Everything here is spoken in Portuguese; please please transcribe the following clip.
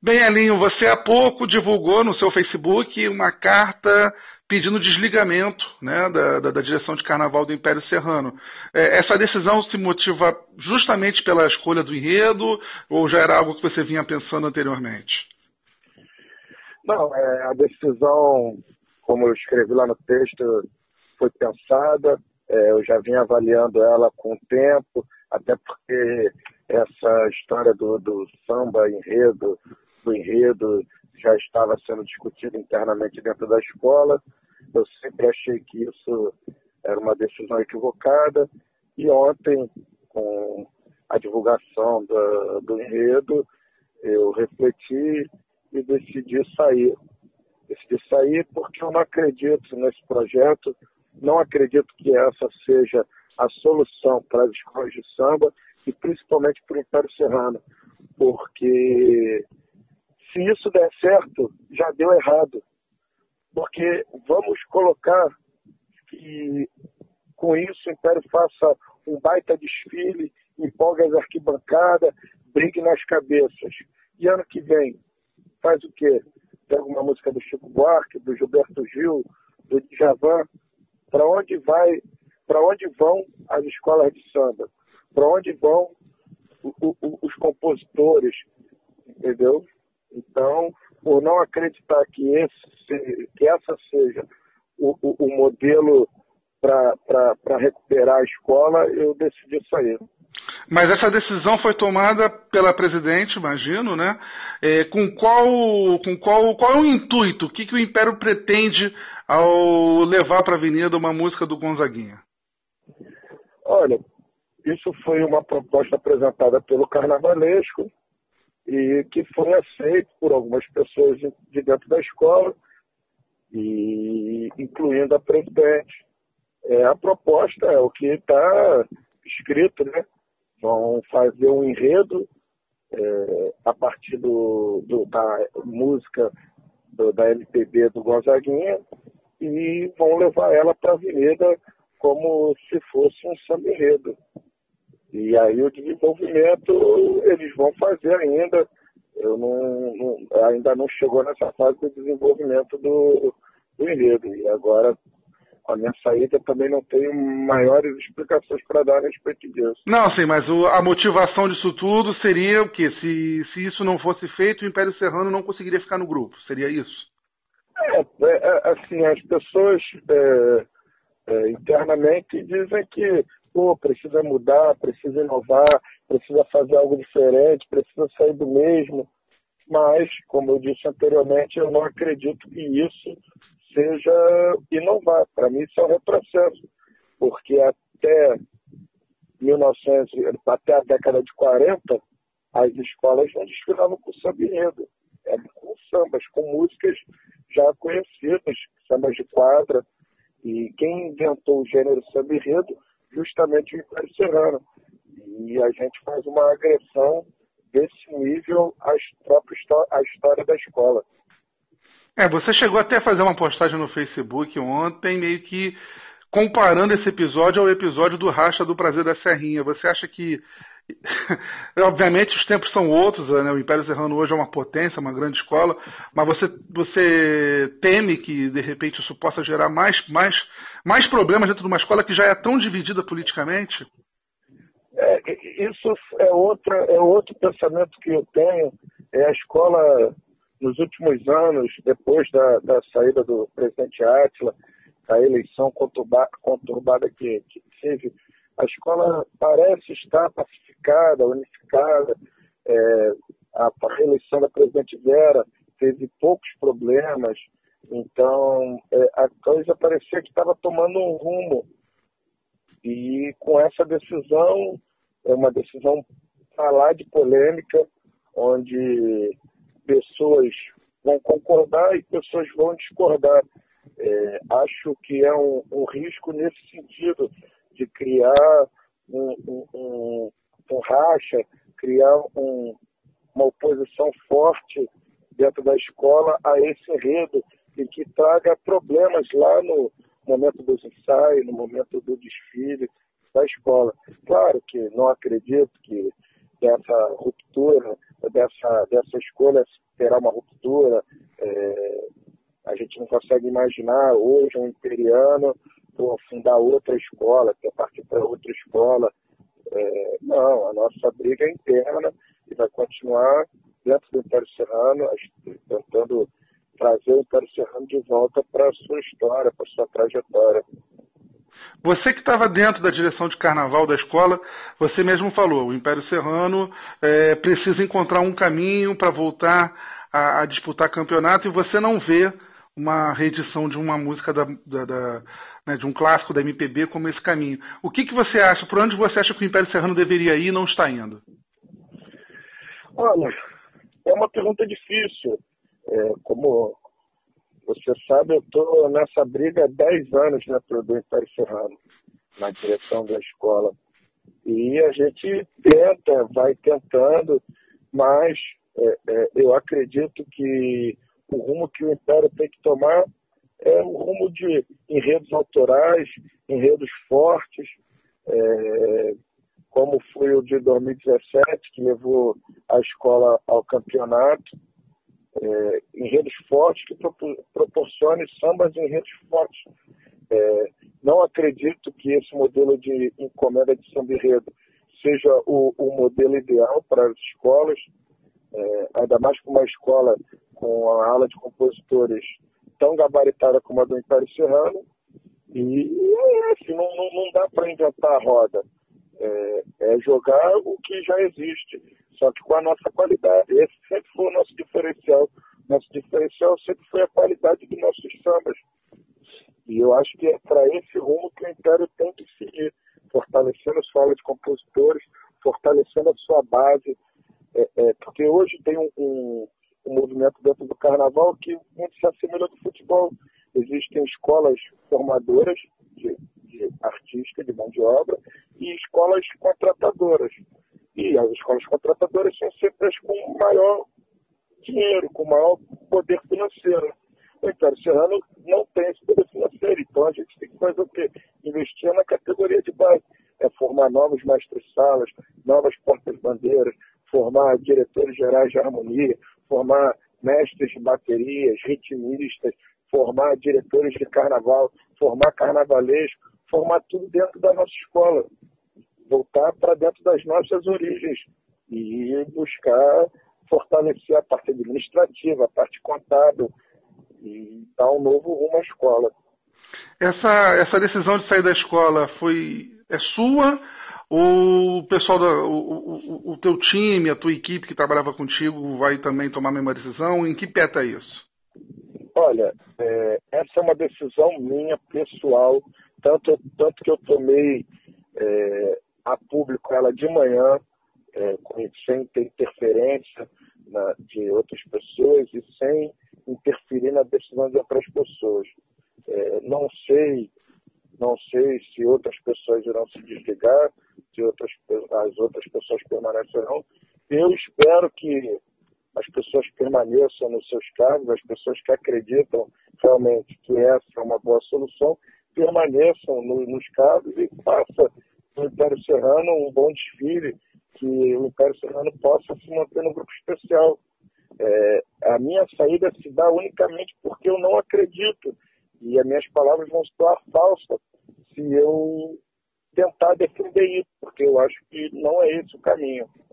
Bem, Elinho, você há pouco divulgou no seu Facebook uma carta pedindo desligamento, né, da direção de carnaval do Império Serrano. Essa decisão se motiva justamente pela escolha do enredo ou já era algo que você vinha pensando anteriormente? Não, a decisão, como eu escrevi lá no texto, foi pensada. Eu já vinha avaliando ela com o tempo, até porque essa história do samba enredo, do enredo, já estava sendo discutida internamente dentro da escola. Eu sempre achei que isso era uma decisão equivocada. E ontem, com a divulgação do enredo, eu refleti e decidi sair. Decidi sair porque eu não acredito nesse projeto, não acredito que essa seja a solução para as escolas de samba e principalmente para o Império Serrano, porque se isso der certo, já deu errado. Porque vamos colocar que com isso o Império faça um baita desfile, empolgue as arquibancadas, brigue nas cabeças. E ano que vem, faz o quê? Pega uma música do Chico Buarque, do Gilberto Gil, do Djavan. Para onde vão as escolas de samba? Para onde vão os compositores? Entendeu? Então, por não acreditar que essa seja o modelo para recuperar a escola, eu decidi sair. Mas essa decisão foi tomada pela presidente, imagino, né? Qual é o intuito? O que o Império pretende ao levar para a Avenida uma música do Gonzaguinha? Olha, isso foi uma proposta apresentada pelo Carnavalesco e que foi aceito por algumas pessoas de dentro da escola, e incluindo a presidente. A proposta é o que está escrito, né? Vão fazer um enredo a partir da música da MPB do Gonzaguinha e vão levar ela para a Avenida como se fosse um samba enredo. E aí o desenvolvimento eles vão fazer ainda. Ainda não chegou nessa fase do desenvolvimento do enredo. E agora, a minha saída também não tenho maiores explicações para dar a respeito disso. Não, sim, mas a motivação disso tudo seria o quê? Se isso não fosse feito, o Império Serrano não conseguiria ficar no grupo. Seria isso? Assim, as pessoas internamente dizem que precisa mudar, precisa inovar, precisa fazer algo diferente, precisa sair do mesmo. Mas, como eu disse anteriormente, eu não acredito que isso seja inovar. Para mim, isso é um retrocesso, porque até a década de 40, as escolas não desfilavam com samba enredo, com sambas, com músicas já conhecidas, sambas de quadra, e quem inventou o gênero samba enredo, justamente o Império Serrano. E a gente faz uma agressão desse nível à história da escola. Você chegou até a fazer uma postagem no Facebook ontem, meio que comparando esse episódio ao episódio do Racha do Prazer da Serrinha. Você acha que... Obviamente os tempos são outros, né? O Império Serrano hoje é uma potência, uma grande escola, mas você teme que, de repente, isso possa gerar mais problemas dentro de uma escola que já é tão dividida politicamente? Isso é outro pensamento que eu tenho. A escola, nos últimos anos, depois da saída do presidente Átila, a eleição conturbada que teve, a escola parece estar pacificada, unificada. A reeleição da presidente Vera teve poucos problemas. Então, a coisa parecia que estava tomando um rumo. E com essa decisão, é uma decisão para lá de polêmica, onde pessoas vão concordar e pessoas vão discordar. Acho que é um risco nesse sentido, de criar um racha, criar uma oposição forte dentro da escola a esse enredo e que traga problemas lá no momento dos ensaios, no momento do desfile da escola. Claro que não acredito que essa ruptura dessa escolha terá uma ruptura. A gente não consegue imaginar hoje um imperiano fundar outra escola, ter partir para outra escola. Não, a nossa briga é interna e vai continuar dentro do Império Serrano, tentando trazer o Império Serrano de volta para a sua história, para a sua trajetória. Você que estava dentro da direção de carnaval da escola, você mesmo falou, o Império Serrano precisa encontrar um caminho para voltar a disputar campeonato, e você não vê uma reedição de uma música né, de um clássico da MPB como esse caminho. O que você acha, por onde você acha que o Império Serrano deveria ir e não está indo? Olha, é uma pergunta difícil. Como você sabe, eu estou nessa briga há 10 anos, né, do Império Serrano, na direção da escola. E a gente vai tentando, mas eu acredito que o rumo que o Império tem que tomar é um rumo de enredos autorais, enredos fortes, como foi o de 2017, que levou a escola ao campeonato. Enredos fortes que proporcionem sambas de enredos fortes. Não acredito que esse modelo de encomenda de samba enredo seja o modelo ideal para as escolas, ainda mais para uma escola com a ala de compositores tão gabaritada como a do Império Serrano. E assim, não dá para inventar a roda. É jogar o que já existe, só que com a nossa qualidade. Esse sempre foi o nosso diferencial. Nosso diferencial sempre foi a qualidade dos nossos sambas. E eu acho que é para esse rumo que o Império tem que seguir, fortalecendo a sua aula de compositores, fortalecendo a sua base, porque hoje tem um movimento dentro do carnaval que muito se assemelha do futebol. Existem escolas formadoras de artística, de mão de obra, e escolas contratadoras. E as escolas contratadoras são sempre as com maior dinheiro, com maior poder financeiro. O Império Serrano não tem esse poder financeiro, então a gente tem que fazer o quê? Investir na categoria de base. Formar novos mestres-salas, novas portas-bandeiras, formar diretores gerais de harmonia, formar mestres de baterias, ritmistas, formar diretores de carnaval, formar carnavalesco, formar tudo dentro da nossa escola. Voltar para dentro das nossas origens e buscar fortalecer a parte administrativa, a parte contábil e dar um novo rumo à escola. Essa decisão de sair da escola é sua, ou o pessoal o teu time, a tua equipe que trabalhava contigo vai também tomar a mesma decisão? Em que pé está isso? Olha, essa é uma decisão minha, pessoal, tanto que eu tomei a público ela de manhã, sem ter interferência de outras pessoas e sem interferir na decisão de outras pessoas. Não sei se outras pessoas irão se desligar, se as outras pessoas permanecerão. Eu espero que as pessoas permaneçam nos seus cargos, as pessoas que acreditam realmente que essa é uma boa solução, permaneçam nos cargos e façam do Império Serrano um bom desfile, que o Império Serrano possa se manter no grupo especial. A minha saída se dá unicamente porque eu não acredito, e as minhas palavras vão soar falsas se eu tentar defender isso, porque eu acho que não é esse o caminho.